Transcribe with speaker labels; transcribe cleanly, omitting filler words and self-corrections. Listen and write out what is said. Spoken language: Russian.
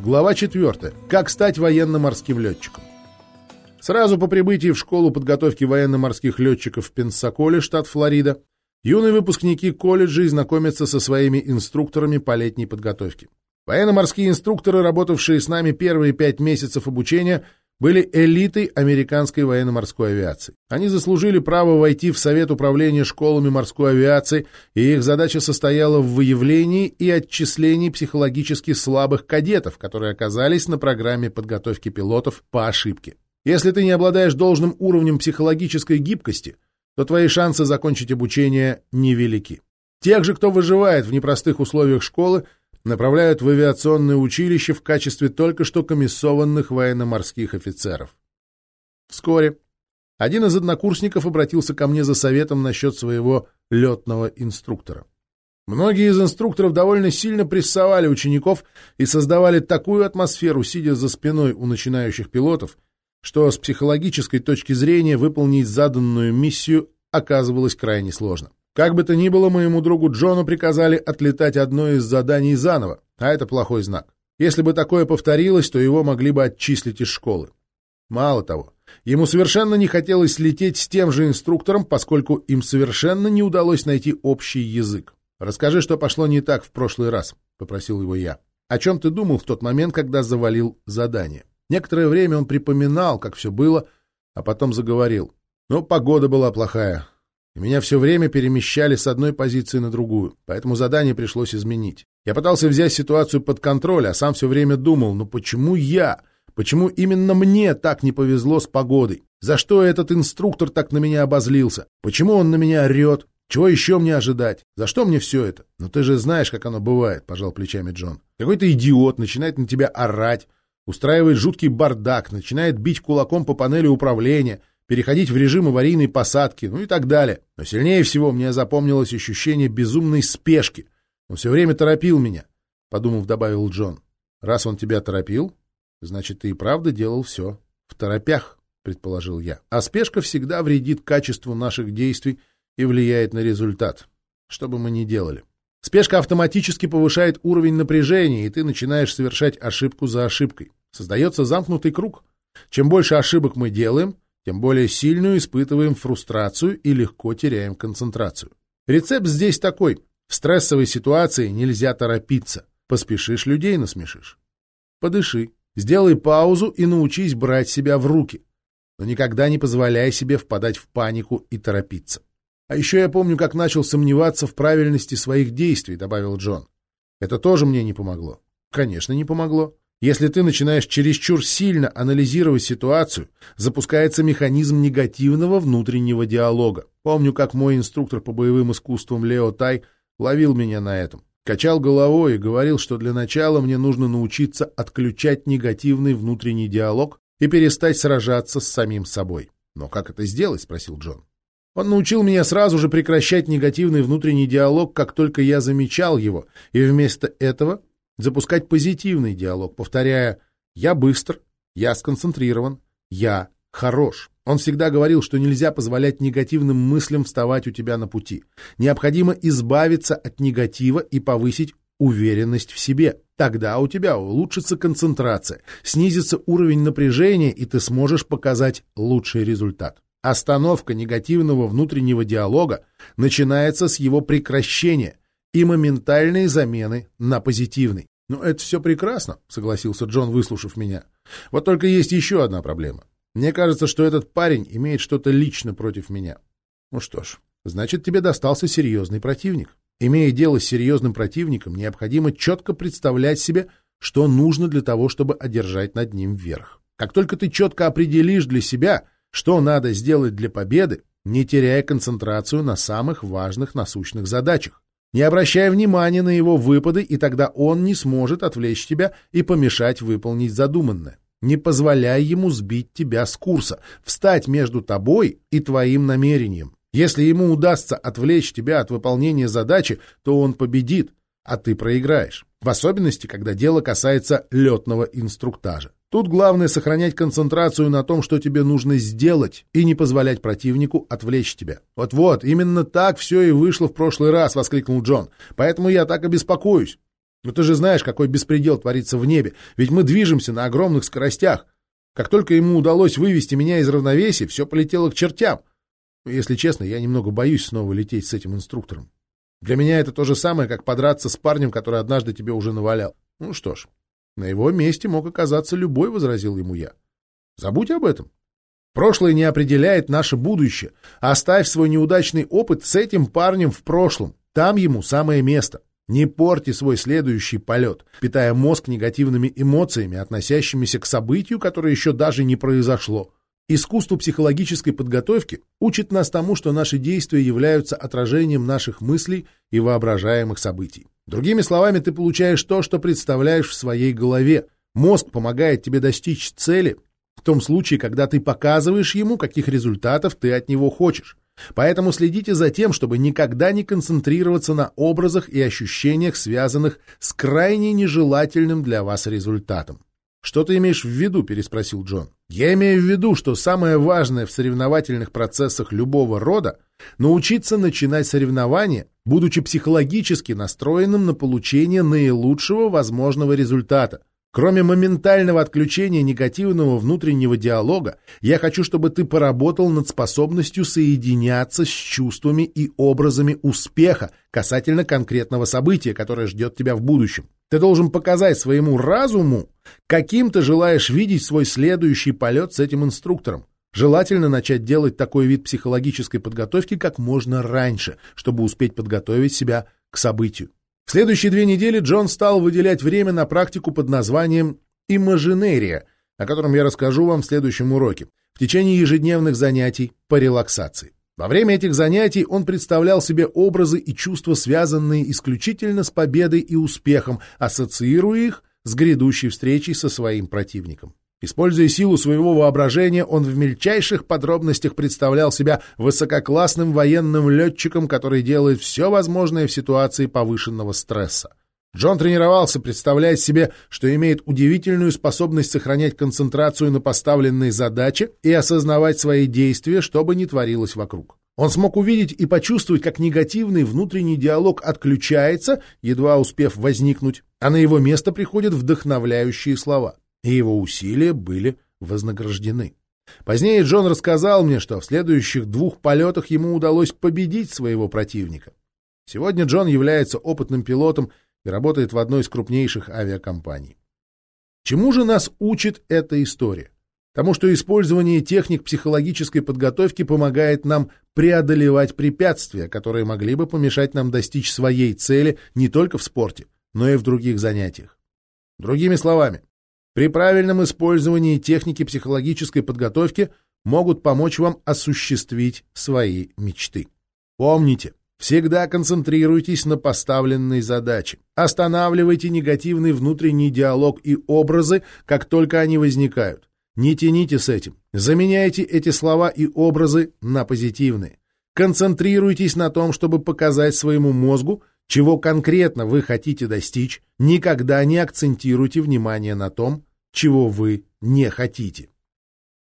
Speaker 1: Глава 4. Как стать военно-морским летчиком. Сразу по прибытии в школу подготовки военно-морских летчиков в Пенсаколе, штат Флорида, юные выпускники колледжей знакомятся со своими инструкторами по летней подготовке. Военно-морские инструкторы, работавшие с нами первые 5 месяцев обучения, были элитой американской военно-морской авиации. Они заслужили право войти в Совет управления школами морской авиации, и их задача состояла в выявлении и отчислении психологически слабых кадетов, которые оказались на программе подготовки пилотов по ошибке. Если ты не обладаешь должным уровнем психологической гибкости, то твои шансы закончить обучение невелики. Тех же, кто выживает в непростых условиях школы, направляют в авиационное училище в качестве только что комиссованных военно-морских офицеров. Вскоре один из однокурсников обратился ко мне за советом насчет своего летного инструктора. Многие из инструкторов довольно сильно прессовали учеников и создавали такую атмосферу, сидя за спиной у начинающих пилотов, что с психологической точки зрения выполнить заданную миссию оказывалось крайне сложно. Как бы то ни было, моему другу Джону приказали отлетать одно из заданий заново, а это плохой знак. Если бы такое повторилось, то его могли бы отчислить из школы. Мало того, ему совершенно не хотелось лететь с тем же инструктором, поскольку им совершенно не удалось найти общий язык. «Расскажи, что пошло не так в прошлый раз», — попросил его я. «О чем ты думал в тот момент, когда завалил задание?» Некоторое время он припоминал, как все было, а потом заговорил. «Ну, погода была плохая. И меня все время перемещали с одной позиции на другую, поэтому задание пришлось изменить. Я пытался взять ситуацию под контроль, а сам все время думал, ну почему я? Почему именно мне так не повезло с погодой? За что этот инструктор так на меня обозлился? Почему он на меня орет? Чего еще мне ожидать? За что мне все это? Ну ты же знаешь, как оно бывает, пожал плечами Джон. Какой-то идиот начинает на тебя орать, устраивает жуткий бардак, начинает бить кулаком по панели управления, переходить в режим аварийной посадки, ну и так далее. Но сильнее всего мне запомнилось ощущение безумной спешки. Он все время торопил меня, подумав, добавил Джон. Раз он тебя торопил, значит, ты и правда делал все в торопях, предположил я. А спешка всегда вредит качеству наших действий и влияет на результат, что бы мы ни делали. Спешка автоматически повышает уровень напряжения, и ты начинаешь совершать ошибку за ошибкой. Создается замкнутый круг. Чем больше ошибок мы делаем, тем более сильную испытываем фрустрацию и легко теряем концентрацию. Рецепт здесь такой. В стрессовой ситуации нельзя торопиться. Поспешишь — людей насмешишь. Подыши, сделай паузу и научись брать себя в руки. Но никогда не позволяй себе впадать в панику и торопиться. А еще я помню, как начал сомневаться в правильности своих действий, добавил Джон. Это тоже мне не помогло. Конечно, не помогло. Если ты начинаешь чересчур сильно анализировать ситуацию, запускается механизм негативного внутреннего диалога. Помню, как мой инструктор по боевым искусствам Лео Тай ловил меня на этом. Качал головой и говорил, что для начала мне нужно научиться отключать негативный внутренний диалог и перестать сражаться с самим собой. «Но как это сделать?» — спросил Джон. Он научил меня сразу же прекращать негативный внутренний диалог, как только я замечал его, и вместо этого запускать позитивный диалог, повторяя «я быстр», «я сконцентрирован», «я хорош». Он всегда говорил, что нельзя позволять негативным мыслям вставать у тебя на пути. Необходимо избавиться от негатива и повысить уверенность в себе. Тогда у тебя улучшится концентрация, снизится уровень напряжения, и ты сможешь показать лучший результат. Остановка негативного внутреннего диалога начинается с его прекращения и моментальной замены на позитивный. «Ну, это все прекрасно», — согласился Джон, выслушав меня. «Вот только есть еще одна проблема. Мне кажется, что этот парень имеет что-то лично против меня». «Ну что ж, значит, тебе достался серьезный противник. Имея дело с серьезным противником, необходимо четко представлять себе, что нужно для того, чтобы одержать над ним верх. Как только ты четко определишь для себя, что надо сделать для победы, не теряя концентрацию на самых важных насущных задачах. Не обращая внимания на его выпады, и тогда он не сможет отвлечь тебя и помешать выполнить задуманное. Не позволяй ему сбить тебя с курса, встать между тобой и твоим намерением. Если ему удастся отвлечь тебя от выполнения задачи, то он победит, а ты проиграешь. В особенности, когда дело касается летного инструктажа. Тут главное сохранять концентрацию на том, что тебе нужно сделать, и не позволять противнику отвлечь тебя. «Вот-вот, именно так все и вышло в прошлый раз», — воскликнул Джон. «Поэтому я так и беспокоюсь». Но ты же знаешь, какой беспредел творится в небе, ведь мы движемся на огромных скоростях. Как только ему удалось вывести меня из равновесия, все полетело к чертям. Но, если честно, я немного боюсь снова лететь с этим инструктором. Для меня это то же самое, как подраться с парнем, который однажды тебе уже навалял. Ну что ж, на его месте мог оказаться любой, — возразил ему я. Забудь об этом. Прошлое не определяет наше будущее. Оставь свой неудачный опыт с этим парнем в прошлом. Там ему самое место. Не порти свой следующий полет, питая мозг негативными эмоциями, относящимися к событию, которое еще даже не произошло. Искусство психологической подготовки учит нас тому, что наши действия являются отражением наших мыслей и воображаемых событий. Другими словами, ты получаешь то, что представляешь в своей голове. Мозг помогает тебе достичь цели в том случае, когда ты показываешь ему, каких результатов ты от него хочешь. Поэтому следите за тем, чтобы никогда не концентрироваться на образах и ощущениях, связанных с крайне нежелательным для вас результатом. «Что ты имеешь в виду?» — переспросил Джон. «Я имею в виду, что самое важное в соревновательных процессах любого рода — научиться начинать соревнования, будучи психологически настроенным на получение наилучшего возможного результата. Кроме моментального отключения негативного внутреннего диалога, я хочу, чтобы ты поработал над способностью соединяться с чувствами и образами успеха касательно конкретного события, которое ждет тебя в будущем. Ты должен показать своему разуму, каким ты желаешь видеть свой следующий полет с этим инструктором. Желательно начать делать такой вид психологической подготовки как можно раньше, чтобы успеть подготовить себя к событию. В следующие 2 недели Джон стал выделять время на практику под названием «Имажинерия», о котором я расскажу вам в следующем уроке, в течение ежедневных занятий по релаксации. Во время этих занятий он представлял себе образы и чувства, связанные исключительно с победой и успехом, ассоциируя их с грядущей встречей со своим противником. Используя силу своего воображения, он в мельчайших подробностях представлял себя высококлассным военным летчиком, который делает все возможное в ситуации повышенного стресса. Джон тренировался представлять себе, что имеет удивительную способность сохранять концентрацию на поставленной задаче и осознавать свои действия, что бы ни творилось вокруг. Он смог увидеть и почувствовать, как негативный внутренний диалог отключается, едва успев возникнуть, а на его место приходят вдохновляющие слова. И его усилия были вознаграждены. Позднее Джон рассказал мне, что в следующих 2 полетах ему удалось победить своего противника. Сегодня Джон является опытным пилотом и работает в одной из крупнейших авиакомпаний. Чему же нас учит эта история? Тому, что использование техник психологической подготовки помогает нам преодолевать препятствия, которые могли бы помешать нам достичь своей цели не только в спорте, но и в других занятиях. Другими словами, при правильном использовании техники психологической подготовки могут помочь вам осуществить свои мечты. Помните, всегда концентрируйтесь на поставленной задаче. Останавливайте негативный внутренний диалог и образы, как только они возникают. Не тяните с этим. Заменяйте эти слова и образы на позитивные. Концентрируйтесь на том, чтобы показать своему мозгу, чего конкретно вы хотите достичь. Никогда не акцентируйте внимание на том, чего вы не хотите.